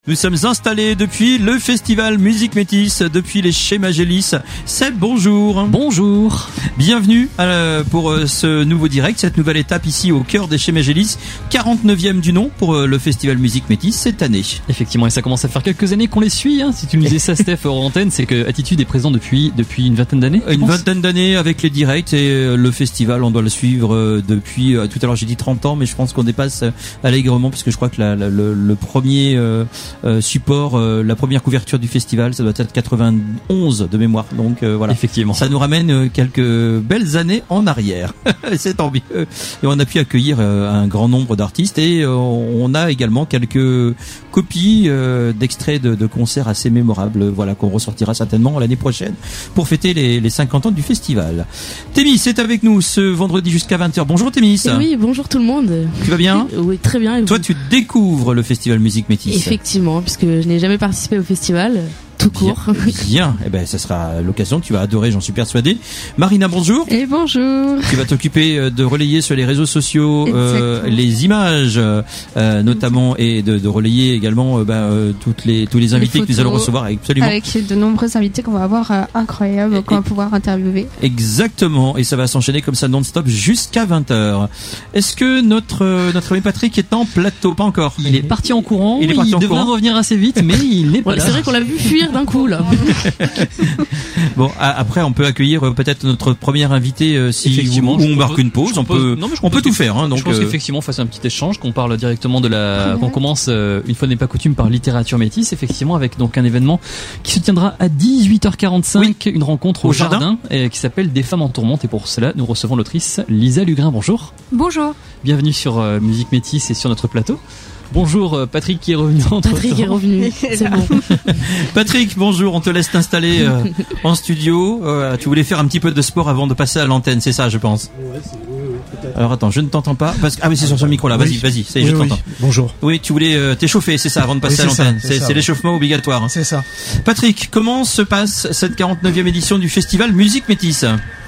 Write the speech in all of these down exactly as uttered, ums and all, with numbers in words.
Nous sommes installés depuis le festival Musique Métis, depuis les Chez Magélis. Seb, bonjour. Bonjour. Bienvenue euh, pour euh, ce nouveau direct, cette nouvelle étape ici au cœur des Chez Magélis, quarante-neuvième du nom pour euh, le festival Musique Métis cette année. Effectivement, et ça commence à faire quelques années qu'on les suit. Hein. Si tu nous disais ça, Steph, hors antenne, c'est que Attitude est présent depuis depuis une vingtaine d'années. Une vingtaine d'années avec les directs et euh, le festival, on doit le suivre euh, depuis. Euh, tout à l'heure, j'ai dit trente ans, mais je pense qu'on dépasse euh, allègrement parce que je crois que la, la, le, le premier euh, Euh, support, euh, la première couverture du festival, ça doit être quatre-vingt-onze de mémoire. Donc euh, voilà. Effectivement. Ça nous ramène euh, quelques belles années en arrière. C'est tant mieux. Et on a pu accueillir euh, un grand nombre d'artistes et euh, on a également quelques copies euh, d'extraits de, de concerts assez mémorables. Voilà, qu'on ressortira certainement l'année prochaine pour fêter les, les cinquante ans du festival. Thémis est avec nous ce vendredi jusqu'à vingt heures. Bonjour Thémis. Oui, bonjour tout le monde. Tu vas bien? Oui, très bien. Et toi, vous? Tu découvres le festival Musique Métis. Effectivement, puisque je n'ai jamais participé au festival, tout court. Bien, bien. Eh ben, ça sera l'occasion. Tu vas adorer, j'en suis persuadé. Marina, bonjour. Et bonjour. Tu vas t'occuper de relayer sur les réseaux sociaux euh, les images, euh, notamment, et de, de relayer également euh, bah, euh, toutes les tous les invités les que nous allons recevoir. Absolument. Avec de nombreux invités qu'on va avoir euh, incroyables, et, qu'on va pouvoir interviewer. Exactement. Et ça va s'enchaîner comme ça non-stop jusqu'à vingt heures. Est-ce que notre notre ami Patrick est en plateau? Pas encore. Il est parti en courant. Il, est parti il en devrait courant. revenir assez vite, mais il n'est pas ouais, là. C'est vrai qu'on l'a vu fuir d'un coup là. Bon, après on peut accueillir euh, peut-être notre premier invité euh, si effectivement, ou on marque une pause, on peut non, on peut tout faire hein, donc je pense euh... qu'effectivement on fasse un petit échange, qu'on parle directement de la qu'on commence euh, une fois n'est pas coutume par littérature métisse, effectivement, avec donc un événement qui se tiendra à dix-huit heures quarante-cinq, oui. Une rencontre au, au jardin, jardin et, qui s'appelle Des femmes en tourmente, et pour cela nous recevons l'autrice Lisa Lugrin. Bonjour. Bonjour. Bienvenue sur euh, Musique Métis et sur notre plateau. Bonjour Patrick qui est revenu entre Patrick temps. est revenu, c'est bon. Patrick, bonjour, on te laisse t'installer euh, en studio. Euh, tu voulais faire un petit peu de sport avant de passer à l'antenne, c'est ça je pense. Ouais, c'est, oui, oui, peut-être. Alors attends, je ne t'entends pas parce que ah oui c'est sur ce micro là. Vas-y, oui. vas-y, ça y est, oui, je oui. t'entends. Bonjour. Oui, tu voulais euh, t'échauffer, c'est ça, avant de passer oui, à l'antenne. Ça, c'est c'est, ça, c'est oui. l'échauffement obligatoire. Hein. C'est ça. Patrick, comment se passe cette quarante-neuvième édition du festival Musique Métis?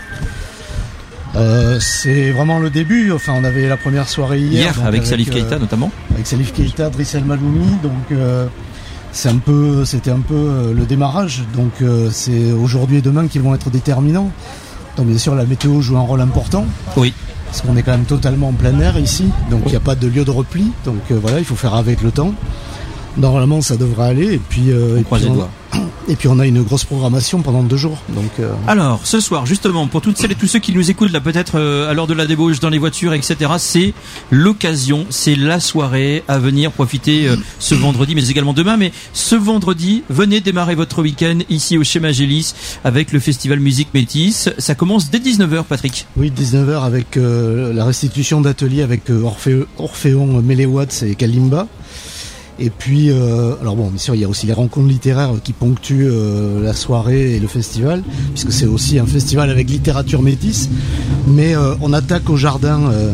Euh, c'est vraiment le début. Enfin, on avait la première soirée hier, hier avec, avec Salif Keita euh, notamment. Avec Salif Keita, Driss El Maloumi. Donc euh, c'est un peu, c'était un peu euh, le démarrage. Donc euh, c'est aujourd'hui et demain qui vont être déterminants. Donc bien sûr la météo joue un rôle important. Oui. Parce qu'on est quand même totalement en plein air ici. Donc il oui. n'y a pas de lieu de repli. Donc euh, voilà, il faut faire avec le temps. Normalement ça devrait aller. Et puis, euh, on et croise puis les on... doigts. Et puis on a une grosse programmation pendant deux jours. Donc euh... alors ce soir justement pour toutes celles et tous ceux qui nous écoutent là peut-être euh, à l'heure de la débauche dans les voitures et cetera, c'est l'occasion, c'est la soirée à venir profiter euh, ce vendredi mais également demain. Mais ce vendredi, venez démarrer votre week-end ici au Chez Magélis avec le festival Musique Métis. Ça commence dès dix-neuf heures, Patrick. Oui, dix-neuf heures avec euh, la restitution d'ateliers avec euh, Orphée, Orphéon, Méléwatts et Kalimba. Et puis, euh, alors bon, bien sûr, il y a aussi les rencontres littéraires qui ponctuent euh, la soirée et le festival, puisque c'est aussi un festival avec littérature métisse. Mais euh, on attaque au jardin euh,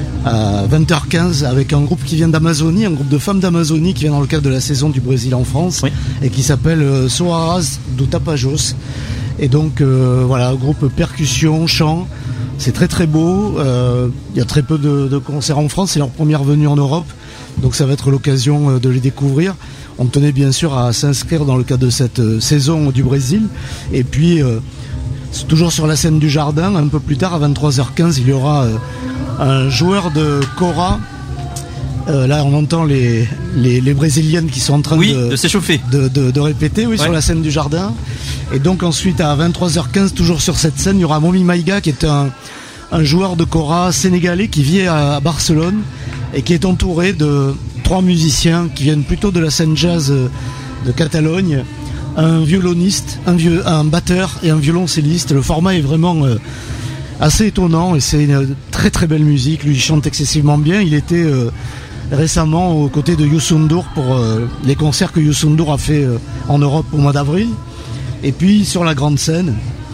à vingt heures quinze avec un groupe qui vient d'Amazonie, un groupe de femmes d'Amazonie qui vient dans le cadre de la saison du Brésil en France, oui. Et qui s'appelle euh, Soaras do Tapajós. Et donc, euh, voilà, groupe percussion, chant. C'est très très beau. Euh, il y a très peu de, de concerts en France. C'est leur première venue en Europe. Donc ça va être l'occasion de les découvrir. On tenait bien sûr à s'inscrire dans le cadre de cette saison du Brésil. Et puis, euh, toujours sur la scène du jardin, un peu plus tard, à vingt-trois heures quinze, il y aura euh, un joueur de kora. Euh, là, on entend les, les, les Brésiliennes qui sont en train oui, de, de s'échauffer, de, de, de répéter oui, ouais. Sur la scène du jardin. Et donc ensuite, à vingt-trois heures quinze, toujours sur cette scène, il y aura Momi Maïga, qui est un, un joueur de kora sénégalais qui vit à, à Barcelone et qui est entouré de trois musiciens qui viennent plutôt de la scène jazz de Catalogne, un violoniste, un, vieux, un batteur et un violoncelliste. Le format est vraiment euh, assez étonnant et c'est une très très belle musique. Lui il chante excessivement bien. Il était euh, récemment aux côtés de Youssou N'Dour pour euh, les concerts que Youssou N'Dour a fait euh, en Europe au mois d'avril. Et puis sur la grande scène,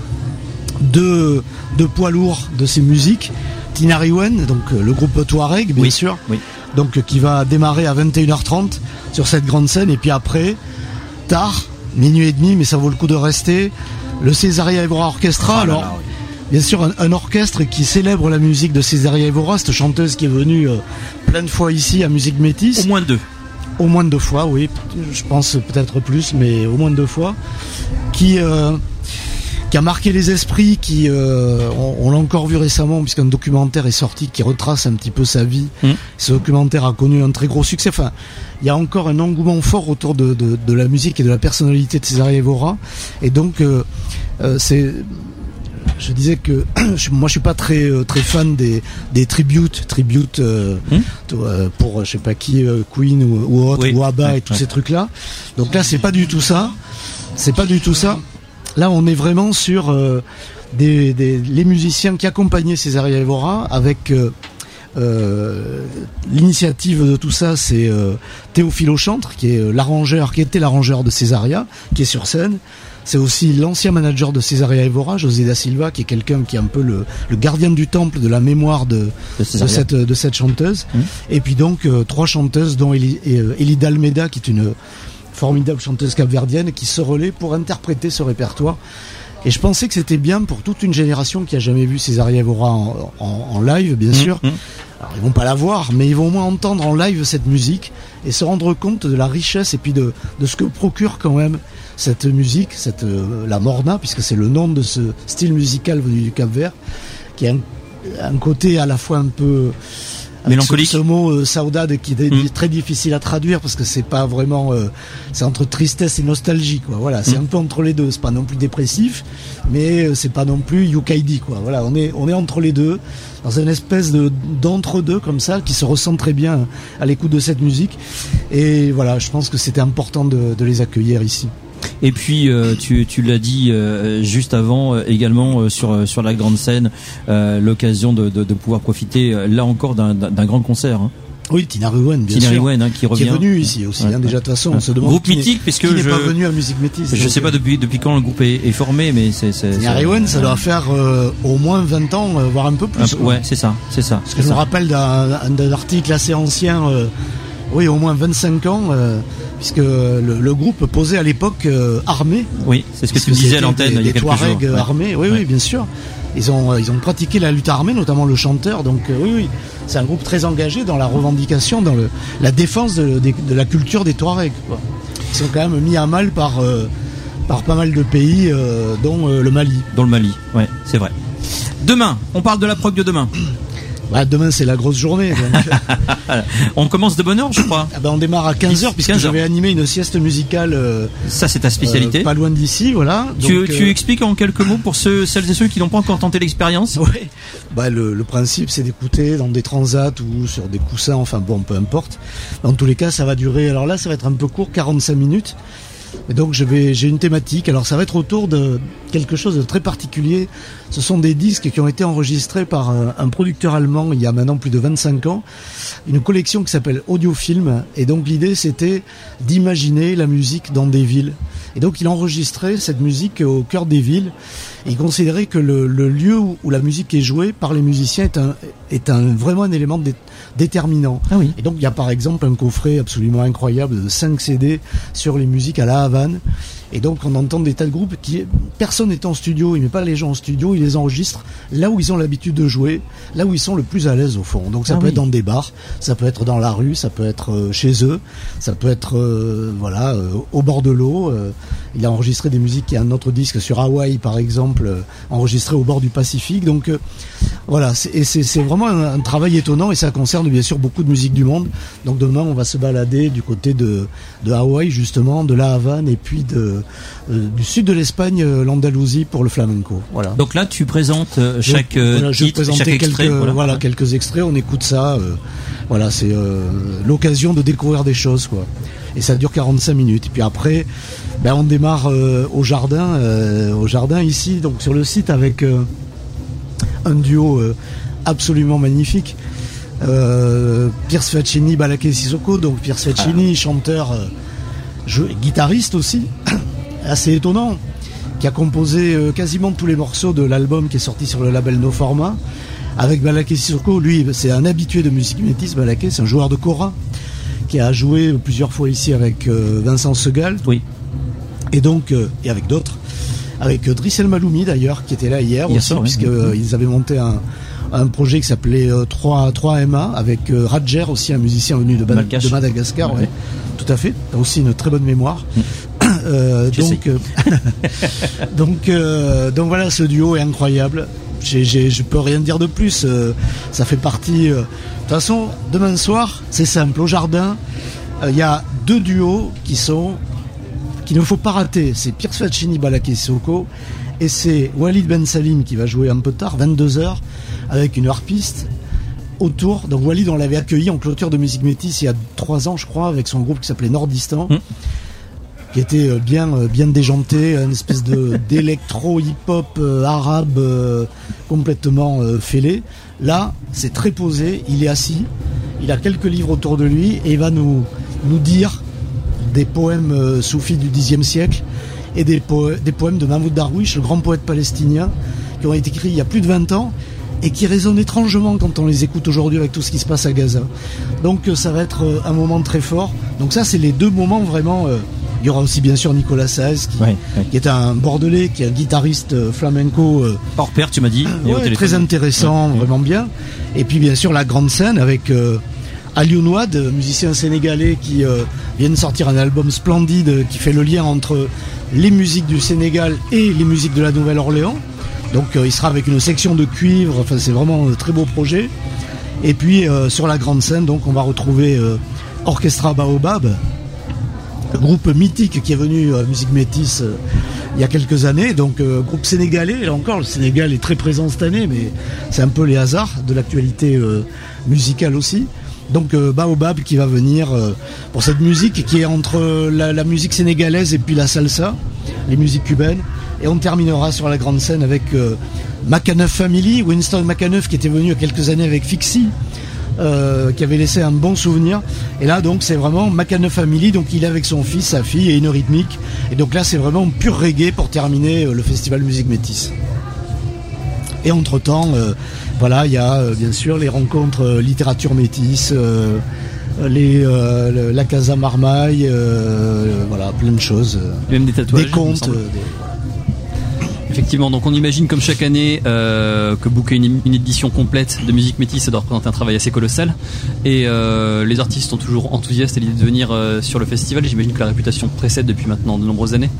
deux, deux poids lourds de ces musiques. Tinariwen, donc euh, le groupe Touareg, bien oui, sûr, oui. Donc euh, qui va démarrer à vingt et une heures trente sur cette grande scène, et puis après, tard, minuit et demi, mais ça vaut le coup de rester, le Césaria Évora Orchestra. Oh là alors, là, oui. Bien sûr, un, un orchestre qui célèbre la musique de Césaria Évora, cette chanteuse qui est venue euh, plein de fois ici à Musique Métis. Au moins deux. au moins deux fois, oui, je pense peut-être plus, mais au moins deux fois, qui euh, qui a marqué les esprits, qui euh, on, on l'a encore vu récemment puisqu'un documentaire est sorti qui retrace un petit peu sa vie. Mmh. Ce documentaire a connu un très gros succès. Enfin, il y a encore un engouement fort autour de de, de la musique et de la personnalité de César Évora, et donc euh, euh, c'est je disais que moi je suis pas très très fan des des tributes tributes euh, mmh. pour je sais pas qui euh, Queen ou ou, autre, oui. ou ABBA ouais, et tous ouais. ces trucs là. Donc là c'est pas du tout ça. C'est pas du tout ça. Là on est vraiment sur euh, des, des les musiciens qui accompagnaient César Évora avec euh, Euh, l'initiative de tout ça, c'est euh, Théophile Auchantre, qui est euh, l'arrangeur, qui était l'arrangeur de Césaria, qui est sur scène. C'est aussi l'ancien manager de Césaria Évora, José da Silva, qui est quelqu'un qui est un peu le, le gardien du temple de la mémoire de, de, de cette de cette chanteuse. Mmh. Et puis donc euh, trois chanteuses, dont Eli, euh, Elida Almeida, qui est une formidable chanteuse capverdienne, qui se relaie pour interpréter ce répertoire. Et je pensais que c'était bien pour toute une génération qui a jamais vu Césaria Évora en, en, en live, bien sûr. Mmh, mmh. Alors, ils vont pas la voir, mais ils vont au moins entendre en live cette musique et se rendre compte de la richesse et puis de, de ce que procure quand même cette musique, cette, euh, la morna, puisque c'est le nom de ce style musical venu du Cap-Vert, qui a un, un côté à la fois un peu... mélancolique. Ce, ce mot euh, saudade qui est mmh. très difficile à traduire parce que c'est pas vraiment, euh, c'est entre tristesse et nostalgie, quoi. Voilà, c'est mmh. un peu entre les deux. C'est pas non plus dépressif, mais c'est pas non plus yukaidi, quoi. Voilà, on est on est entre les deux, dans une espèce de d'entre deux comme ça, qui se ressent très bien à l'écoute de cette musique. Et voilà, je pense que c'était important de, de les accueillir ici. Et puis euh, tu, tu l'as dit euh, juste avant euh, également euh, sur sur la grande scène, euh, l'occasion de, de, de pouvoir profiter euh, là encore d'un, d'un grand concert. Hein. Oui, Tina Ruen, bien Tina sûr. Ruen, hein, qui revient, qui est venu ici aussi. Ouais, hein, déjà de toute façon, on se demande groupe qui mythique, n'est, puisque qui n'est je pas venu à Musique Métis. Je sais pas depuis depuis quand le groupe est, est formé, mais c'est c'est. Tina Ruen, ça doit faire euh, au moins vingt ans, euh, voire un peu plus. Un peu, ouais, c'est ça, c'est ça. Parce que je me rappelle d'un, d'un article assez ancien. Euh, Oui, au moins vingt-cinq ans, euh, puisque le, le groupe posait à l'époque euh, armé. Oui, c'est ce que tu me disais à l'antenne des, il y a quelques jours. Touaregs ouais. armés, oui, ouais. oui, bien sûr. Ils ont, ils ont pratiqué la lutte armée, notamment le chanteur. Donc euh, oui, oui, c'est un groupe très engagé dans la revendication, dans le, la défense de, de, de la culture des Touaregs, quoi. Ils sont quand même mis à mal par, euh, par pas mal de pays, euh, dont euh, le Mali. Dont le Mali, ouais, c'est vrai. Demain, on parle de la prog de demain. Bah, demain c'est la grosse journée. Donc. On commence de bonne heure, je crois. Ah bah, on démarre à quinze heures puisque je vais animer une sieste musicale. Euh, Ça c'est ta spécialité. Euh, pas loin d'ici, voilà. Tu, Donc, tu euh... expliques en quelques mots pour ceux, celles et ceux qui n'ont pas encore tenté l'expérience. Oui. Bah le, le principe c'est d'écouter dans des transats ou sur des coussins, enfin bon, peu importe. Dans tous les cas, ça va durer. Alors là, ça va être un peu court, quarante-cinq minutes. Et donc je vais, j'ai une thématique. Alors ça va être autour de quelque chose de très particulier. Ce sont des disques qui ont été enregistrés par un, un producteur allemand il y a maintenant plus de vingt-cinq ans. Une collection qui s'appelle Audiofilm. Et donc l'idée c'était d'imaginer la musique dans des villes. Et donc il enregistrait cette musique au cœur des villes. Et il considérait que le, le lieu où, où la musique est jouée par les musiciens est un, est un vraiment un élément dé, déterminant. Ah oui. Et donc il y a par exemple un coffret absolument incroyable de cinq C D sur les musiques à La Havane. Et donc on entend des tas de groupes qui personne n'est en studio, il met pas les gens en studio, il les enregistre là où ils ont l'habitude de jouer, là où ils sont le plus à l'aise au fond. Donc ça ah peut oui. être dans des bars, ça peut être dans la rue, ça peut être euh, chez eux, ça peut être euh, voilà euh, au bord de l'eau. Euh, il a enregistré des musiques, il y a un autre disque sur Hawaï par exemple, euh, enregistré au bord du Pacifique. Donc euh, voilà, c'est, et c'est, c'est vraiment un, un travail étonnant et ça concerne bien sûr beaucoup de musique du monde. Donc demain on va se balader du côté de, de Hawaï justement, de La Havane et puis de Euh, du sud de l'Espagne, euh, l'Andalousie pour le flamenco. Voilà. Donc là, tu présentes euh, chaque euh, voilà, titre, je chaque quelques, extrait. Voilà. voilà, quelques extraits. On écoute ça. Euh, voilà, c'est euh, l'occasion de découvrir des choses, quoi. Et ça dure quarante-cinq minutes. Et puis après, ben on démarre euh, au jardin, euh, au jardin ici, donc sur le site avec euh, un duo euh, absolument magnifique. Euh, Pierce Faccini, Balaké Sissoko. Donc Pierce Faccini, ah. chanteur. Euh, Je, guitariste aussi, assez étonnant, qui a composé euh, quasiment tous les morceaux de l'album qui est sorti sur le label No Format. Avec Balaké Sissoko, lui, c'est un habitué de Musique Métis. Balaké, c'est un joueur de kora qui a joué plusieurs fois ici avec euh, Vincent Segal. Oui. Et donc, euh, et avec d'autres, avec euh, Driss El Maloumi d'ailleurs, qui était là hier, hier aussi, puisqu'ils oui. euh, avaient monté un, un projet qui s'appelait euh, trois M A avec euh, Radjer aussi, un musicien venu de, ba- de Madagascar. Ouais. Ouais. Tout à fait. T'as aussi une très bonne mémoire. Mmh. Euh, donc, euh, donc, euh, donc voilà, ce duo est incroyable. J'ai, j'ai, je peux rien dire de plus. Euh, ça fait partie. Euh, de toute façon, demain soir, c'est simple. Au jardin, il euh, y a deux duos qui sont qu'il ne faut pas rater. C'est Pierce Faccini, Balaké Sissoko, et c'est Walid Ben Salim qui va jouer un peu tard, vingt-deux heures, avec une harpiste autour. Donc Walid, on l'avait accueilli en clôture de Musique Métis il y a trois ans, je crois, avec son groupe qui s'appelait Nordistan. Mmh. Qui était bien bien déjanté, une espèce de d'électro hip-hop euh, arabe euh, complètement euh, fêlé. Là, c'est très posé, il est assis, il a quelques livres autour de lui et il va nous nous dire des poèmes euh, soufis du dixième siècle et des, po- des poèmes de Mahmoud Darwish, le grand poète palestinien, qui ont été écrits il y a plus de vingt ans et qui résonnent étrangement quand on les écoute aujourd'hui avec tout ce qui se passe à Gaza. Donc euh, ça va être euh, un moment très fort. Donc ça, c'est les deux moments vraiment... Euh, Il y aura aussi bien sûr Nicolas Saez qui, ouais, ouais. qui est un Bordelais, qui est un guitariste euh, flamenco euh, hors pair, tu m'as dit, euh, ouais, très intéressant, ouais, vraiment ouais. bien. Et puis bien sûr la grande scène avec euh, Alioune Wade, musicien sénégalais qui euh, vient de sortir un album splendide qui fait le lien entre les musiques du Sénégal et les musiques de la Nouvelle-Orléans. Donc euh, il sera avec une section de cuivre. Enfin, c'est vraiment un très beau projet. Et puis euh, sur la grande scène, donc on va retrouver euh, Orchestra Baobab, le groupe mythique qui est venu à Musique Métis euh, il y a quelques années, donc euh, groupe sénégalais. Là encore, le Sénégal est très présent cette année, mais c'est un peu les hasards de l'actualité euh, musicale aussi. Donc euh, Baobab qui va venir euh, pour cette musique qui est entre la, la musique sénégalaise et puis la salsa, les musiques cubaines. Et on terminera sur la grande scène avec euh, McAnuff Family, Winston McAnuff qui était venu il y a quelques années avec Fixie. Euh, qui avait laissé un bon souvenir. Et là donc c'est vraiment McAnuff Family, donc il est avec son fils, sa fille et une rythmique. Et donc là c'est vraiment pur reggae pour terminer euh, le festival Musique Métis. Et entre temps, euh, voilà, il y a euh, bien sûr les rencontres euh, littérature métisse, euh, les euh, le, la Casa Marmaille, euh, voilà, plein de choses. Euh, Même des tatouages. Des contes. Euh, des... Effectivement, donc on imagine comme chaque année euh, que booker une, une édition complète de Musique Métis, ça doit représenter un travail assez colossal. Et euh, les artistes sont toujours enthousiastes à l'idée de venir euh, sur le festival. J'imagine que la réputation précède depuis maintenant de nombreuses années.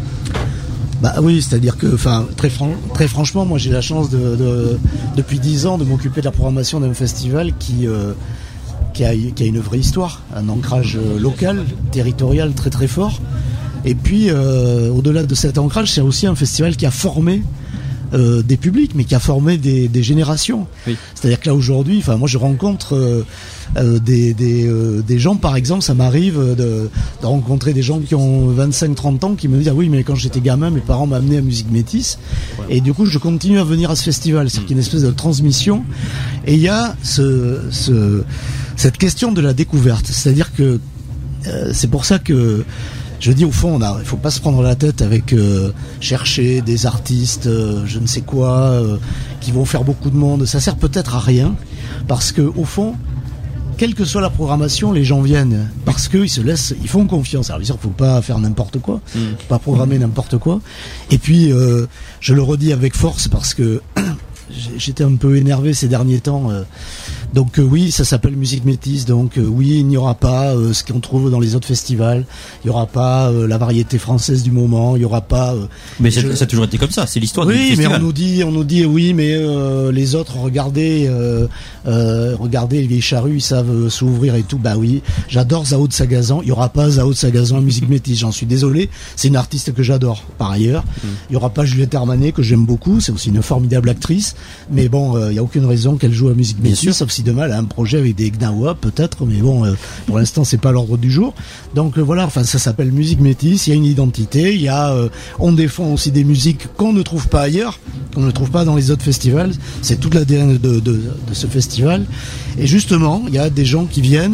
Bah oui, c'est-à-dire que, enfin, très, fran- très franchement, moi j'ai la chance de, de depuis dix ans de m'occuper de la programmation d'un festival qui euh, qui a, qui a une vraie histoire, un ancrage local, territorial très très fort. Et puis, euh, au-delà de cet ancrage, c'est aussi un festival qui a formé euh, des publics, mais qui a formé des, des générations. Oui. C'est-à-dire que là, aujourd'hui, enfin, moi, je rencontre euh, euh, des, des, euh, des gens, par exemple, ça m'arrive de, de rencontrer des gens qui ont vingt-cinq trente ans, qui me disent « Ah oui, mais quand j'étais gamin, mes parents m'amenaient à Musique Métis. Ouais. » Et du coup, je continue à venir à ce festival. C'est mmh. une espèce de transmission. Et il y a ce, ce, cette question de la découverte. C'est-à-dire que euh, c'est pour ça que je dis au fond, il ne faut pas se prendre la tête avec euh, chercher des artistes, euh, je ne sais quoi, euh, qui vont faire beaucoup de monde. Ça sert peut-être à rien, parce que au fond, quelle que soit la programmation, les gens viennent parce qu'ils se laissent, ils font confiance. Alors, bien sûr, il ne faut pas faire n'importe quoi, mmh. faut pas programmer n'importe quoi. Et puis, euh, je le redis avec force parce que j'étais un peu énervé ces derniers temps. Euh, donc euh, oui, ça s'appelle Musique Métis. Donc euh, oui, il n'y aura pas euh, ce qu'on trouve dans les autres festivals. Il n'y aura pas euh, la variété française du moment. Il n'y aura pas. Euh, mais je... ça a toujours été comme ça. C'est l'histoire oui, du festival. Oui, mais on nous dit, on nous dit oui, mais euh, les autres, regardez, euh, euh, regardez les vieilles charrues, ils savent euh, s'ouvrir et tout. Bah oui, j'adore Zao de Sagazan. Il n'y aura pas Zao de Sagazan à Musique Métis. J'en suis désolé. C'est une artiste que j'adore. Par ailleurs, mmh. il n'y aura pas Juliette Armanet que j'aime beaucoup. C'est aussi une formidable actrice. Mais bon, il euh, n'y a aucune raison qu'elle joue à Musique Métis, sauf si demain elle a un projet avec des Gnawa, peut-être, mais bon, euh, pour l'instant, c'est pas l'ordre du jour. Donc euh, voilà, enfin, ça s'appelle Musique Métis, il y a une identité, il y a, euh, on défend aussi des musiques qu'on ne trouve pas ailleurs, qu'on ne trouve pas dans les autres festivals. C'est toute l'A D N de, de, de ce festival. Et justement, il y a des gens qui viennent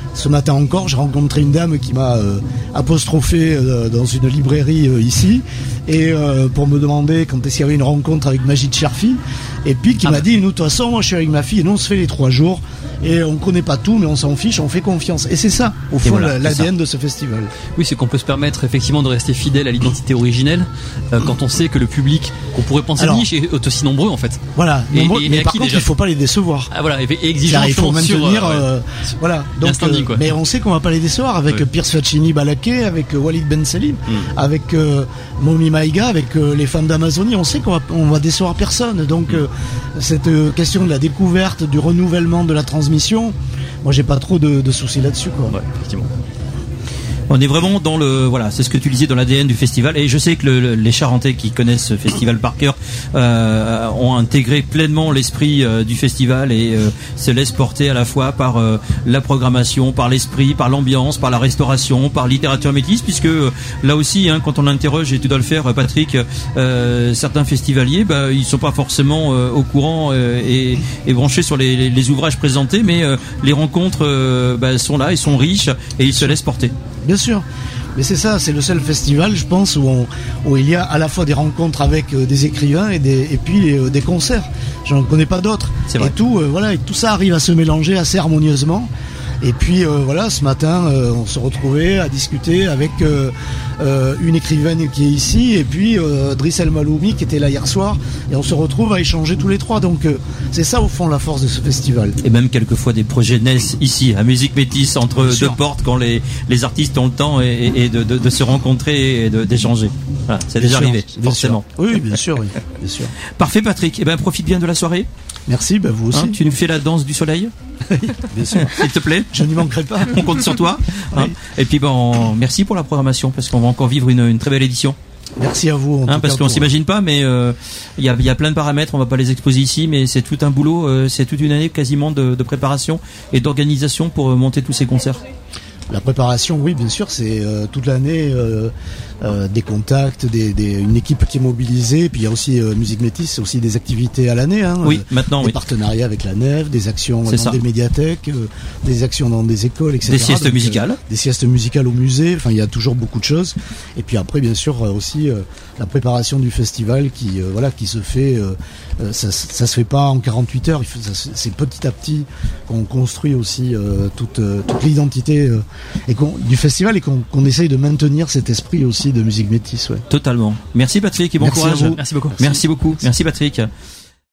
Ce matin encore, j'ai rencontré une dame qui m'a euh, apostrophé euh, dans une librairie euh, ici, et euh, pour me demander quand est-ce qu'il y avait une rencontre avec Majid Cherfi, et puis qui ah m'a bah. dit, nous de toute façon, moi je suis avec ma fille, et nous on se fait les trois jours, et on connaît pas tout, mais on s'en fiche, on fait confiance. Et c'est ça, au fond, voilà, l'A D N de ce festival. Oui, c'est qu'on peut se permettre effectivement de rester fidèle à l'identité originelle euh, quand on sait que le public qu'on pourrait penser Alors, niche est aussi nombreux en fait. Voilà. Et, nombreux, et, mais et par contre, déjà. il faut pas les décevoir. Ah voilà, et, et exigeant. Il faut maintenir. Sur, euh, ouais. Voilà. Donc, standing, quoi. Euh, mais on sait qu'on va pas les décevoir avec ouais. Pierce Faccini Balaké, avec euh, Walid Ben Salim, mm. avec euh, Momi Maïga, avec euh, les femmes d'Amazonie. On sait qu'on va, on va décevoir personne. Donc mm. euh, cette euh, question de la découverte, du renouvellement, de la transmission. Moi, j'ai pas trop de, de soucis là-dessus, quoi. Ouais, effectivement. On est vraiment dans le, voilà, c'est ce que tu disais, dans l'A D N du festival. Et je sais que le, le, les Charentais qui connaissent ce festival par cœur euh, ont intégré pleinement l'esprit euh, du festival et euh, se laissent porter à la fois par euh, la programmation, par l'esprit, par l'ambiance, par la restauration, par littérature métisse, puisque euh, là aussi, hein, quand on interroge, et tu dois le faire, Patrick, euh, certains festivaliers, bah, ils sont pas forcément euh, au courant euh, et, et branchés sur les, les, les ouvrages présentés, mais euh, les rencontres euh, bah, sont là, ils sont riches et ils se laissent porter. Bien sûr, mais c'est ça, c'est le seul festival, je pense, où, on, où il y a à la fois des rencontres avec euh, des écrivains et, des, et puis euh, des concerts. Je n'en connais pas d'autres. C'est vrai. Et tout, euh, voilà, et tout ça arrive à se mélanger assez harmonieusement. Et puis euh, voilà, ce matin, euh, on se retrouvait à discuter avec euh, euh, une écrivaine qui est ici, et puis euh, Driss El Maloumi qui était là hier soir, et on se retrouve à échanger tous les trois. Donc euh, c'est ça au fond la force de ce festival. Et même quelquefois des projets naissent ici, à Musique Métisse, entre Bien deux sûr. portes, quand les, les artistes ont le temps et, et de, de, de se rencontrer et de, d'échanger. Voilà, c'est déjà sûr, arrivé, forcément. Sûr. Oui, bien sûr, oui, bien sûr. Parfait, Patrick. Eh ben, profite bien de la soirée. Merci, ben vous aussi. Hein, tu nous fais la danse du soleil. Bien sûr. S'il te plaît. Je n'y manquerai pas. On compte sur toi. Hein. Oui. Et puis bon, merci pour la programmation, parce qu'on va encore vivre une, une très belle édition. Merci à vous. En hein, tout parce cas, qu'on pour... s'imagine pas, mais il euh, y, a, y a plein de paramètres, on va pas les exposer ici, mais c'est tout un boulot, euh, c'est toute une année quasiment de, de préparation et d'organisation pour euh, monter tous ces concerts. La préparation, oui, bien sûr, c'est euh, toute l'année euh, euh, des contacts, des, des, une équipe qui est mobilisée. Puis il y a aussi euh, Musique Métisse, c'est aussi des activités à l'année. Hein, oui, euh, maintenant, des oui. partenariats avec la Nef, des actions c'est dans ça. des médiathèques, euh, des actions dans des écoles, et cetera. Des siestes Donc, musicales. Euh, des siestes musicales au musée. Enfin, il y a toujours beaucoup de choses. Et puis après, bien sûr, euh, aussi euh, la préparation du festival qui, euh, voilà, qui se fait. Euh, euh, ça, ça se fait pas en quarante-huit heures. Il faut, ça, c'est petit à petit qu'on construit aussi euh, toute, euh, toute l'identité euh, et qu'on, du festival et qu'on, qu'on essaye de maintenir cet esprit aussi de Musique Métisse. Ouais. Totalement. Merci Patrick et bon Merci courage. Merci beaucoup. Merci, Merci beaucoup. Merci Patrick.